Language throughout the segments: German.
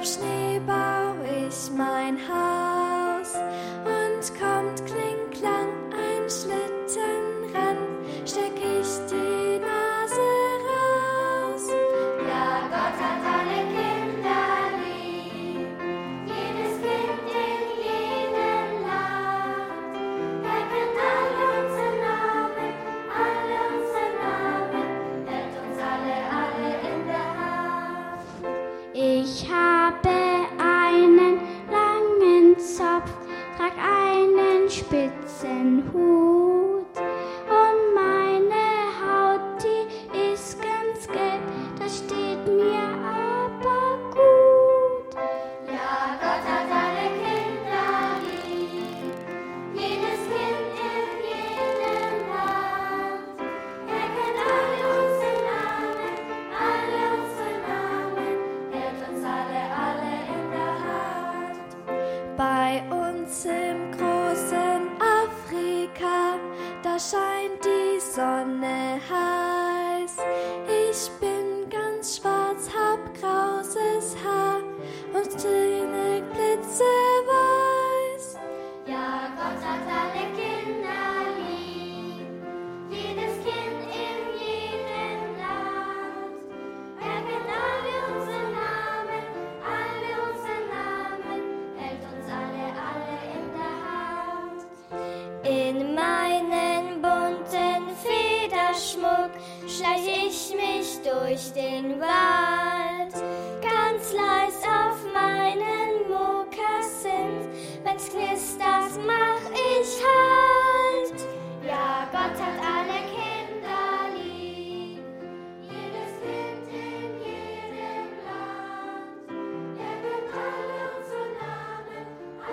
auf Schnee bau ich mein Haus und kommt Kling-Klang ein Schlitten ran, steck ich die Nase raus. Ja, Gott hat alle Kinder lieb, jedes Kind in jedem Land. Er kennt alle unsere Namen, hält uns alle in der Hand. Ich habe einen langen Zopf, trag einen spitzen Hut und meine Haut, die ist ganz gelb, das steht mir aber gut. Ja, Gott hat alle Kinder lieb, jedes Kind in jedem Land. Er kennt alle unsere Namen, hält uns alle in der Hand. Bei uns im großen Afrika, da scheint die Sonne heiß. Ich bin ganz schwarz, hab krauses Haar und Zähne blitzeweiß. Ja, Gott hat alle Kinder lieb, jedes Kind in jedem Land. Er kennt alle unsere Namen, hält uns alle in der Hand. In meinen bunten Federschmuck schleich ich mich durch den Wald, ganz leis auf meinen Mokassins, wenn's knistert, mach ich Halt. Ja, Gott hat alle Kinder lieb, jedes Kind in jedem Land. Er kennt alle unsere Namen,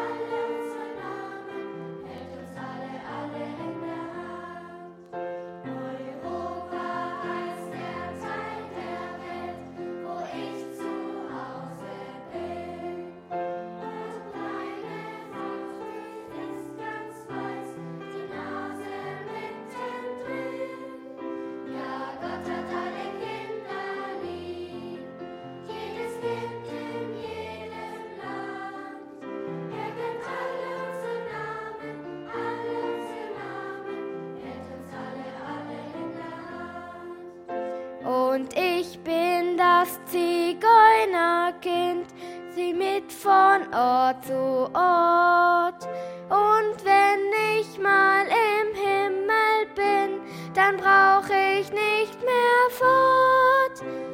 hält uns alle in der Hand. Europa heißt der Teil der Welt, wo ich zu Hause bin. Und meine Haut ist ganz weiß, die Nase mittendrin. Ja, Gott hat alle Kinder lieb, jedes Kind in jedem Land. Er kennt alle unsere Namen, hält uns alle in der Hand. Und ich bin das Zigeunerkind, zieh mit von Ort zu Ort. Und wenn ich mal im Himmel bin, dann brauch ich nicht mehr fort.